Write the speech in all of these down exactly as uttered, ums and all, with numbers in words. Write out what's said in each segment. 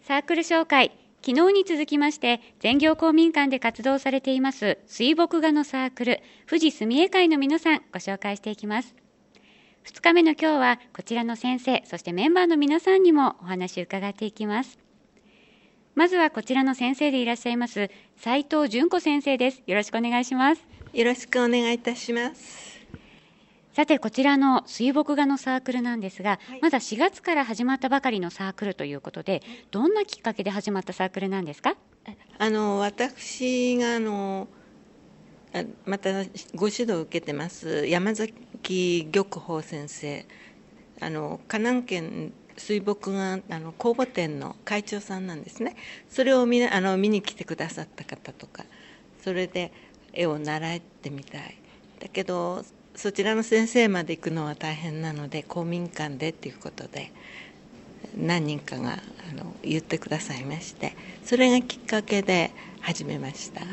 サークル紹介。昨日に続きまして全業公民館で活動されています水墨画のサークル富士墨絵会の皆さんご紹介していきます。ふつかめの今日はこちらの先生そしてメンバーの皆さんにもお話を伺っていきます。まずはこちらの先生でいらっしゃいます斉藤純子先生です。よろしくお願いします。 よろしくお願いいたします。 さてこちらの水墨画のサークルなんですが、 はい、 まだしがつから始まったばかりのサークルということで、どんなきっかけで始まったサークルなんですか？ あの私があのまたご指導を受けてます山崎玉宝先生、あの河南県水墨画あの公募展の会長さんなんですね。それを見あの見に来てくださった方とか、それで絵を習ってみたいだけどそちらの先生まで行くのは大変なので公民館でということで何人かがあの言ってくださいまして、それがきっかけで始めました。はい、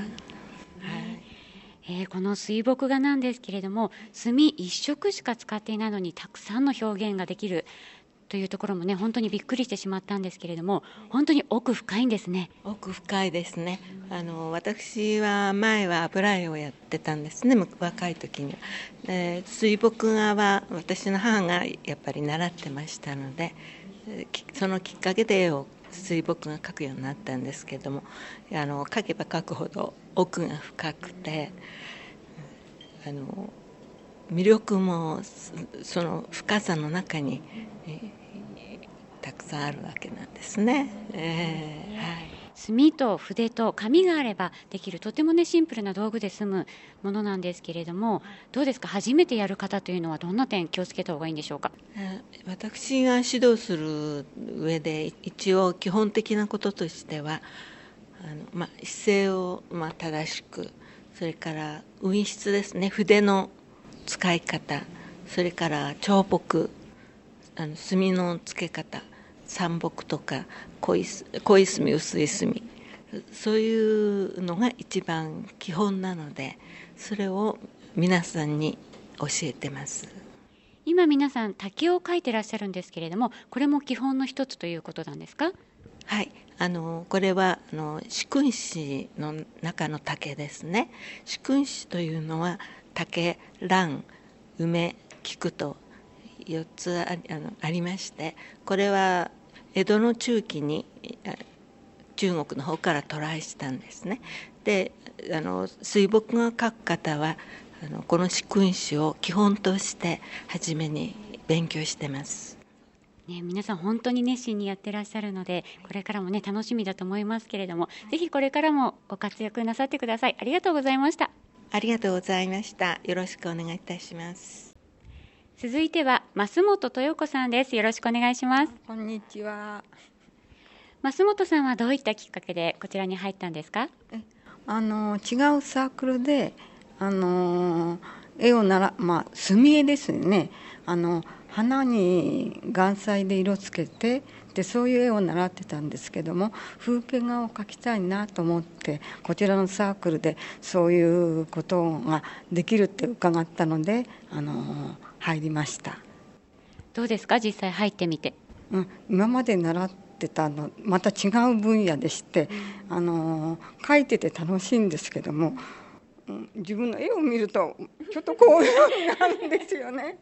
えー、この水墨画なんですけれども、墨一色しか使っていないのにたくさんの表現ができるというところもね、本当にびっくりしてしまったんですけれども、本当に奥深いんですね。 奥深いですね。あの私は前は油絵をやってたんですね、若い時には。で水墨画は私の母がやっぱり習ってましたので、そのきっかけで絵を水墨画描くようになったんですけども、あの描けば描くほど奥が深くて、あの魅力もその深さの中に、えー、たくさんあるわけなんですね。えーはい、 墨と筆と紙があればできるとてもねシンプルな道具で済むものなんですけれども、どうですか、初めてやる方というのはどんな点気をつけた方がいいんでしょうか？ 私が指導する上で一応基本的なこととしては、あの、まあ、姿勢を、まあ、正しく、それから運筆ですね、筆の使い方、それから彫墨、あの墨のつけ方、三墨とか濃い、濃い墨薄い墨、そういうのが一番基本なので、それを皆さんに教えてます。 今皆さん竹を描いてらっしゃるんですけれども、これも基本の一つということなんですか？ はい、あのこれはあの四君子の中の竹ですね。四君子というのは竹、蘭、梅、菊とよっつ あ, あ, のありまして、これは江戸の中期に中国の方から渡来したんですね。であの水墨画を描く方はあのこの四君子を基本として初めに勉強してます。 ね、皆さん本当に熱心にやってらっしゃるので、これからもね楽しみだと思いますけれども、ぜひこれからもご活躍なさってください。ありがとうございました。 ありがとうございました。よろしくお願いいたします。 続いては増本豊子さんです。よろしくお願いします。 こんにちは。 増本さんはどういったきっかけでこちらに入ったんですか？ えあの違うサークルであの絵をならまあ墨絵ですね。あの花に顔彩で色つけてでそういう絵を習ってたんですけども、風景画を描きたいなと思ってこちらのサークルでそういうことができるって伺ったのであの入りました。 どうですか、実際入ってみて？ うん、今まで習ってたのまた違う分野でして、うん、あの描いてて楽しいんですけども、うん、自分の絵を見るとちょっとこういうのがあるんですよね。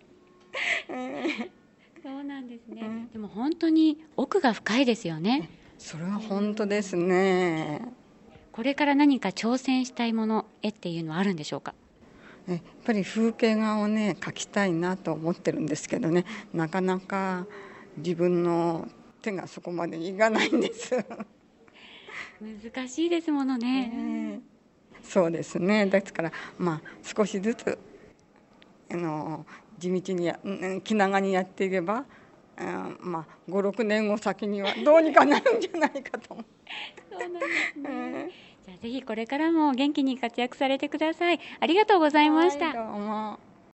そうなんですね、うん、でも本当に奥が深いですよね。 それは本当ですね。 これから何か挑戦したいもの絵っていうのはあるんでしょうか？ やっぱり風景画をね描きたいなと思ってるんですけどね、なかなか自分の手がそこまでいかないんです。 難しいですものね、えー、そうですね。ですからまあ少しずつあの地道にや気長にやっていれば、うん、まあごろくねんご先にはどうにかなるんじゃないかと思う。 そうなんですね、じゃあぜひこれからも元気に活躍されてください。ありがとうございました。 はい、どうも。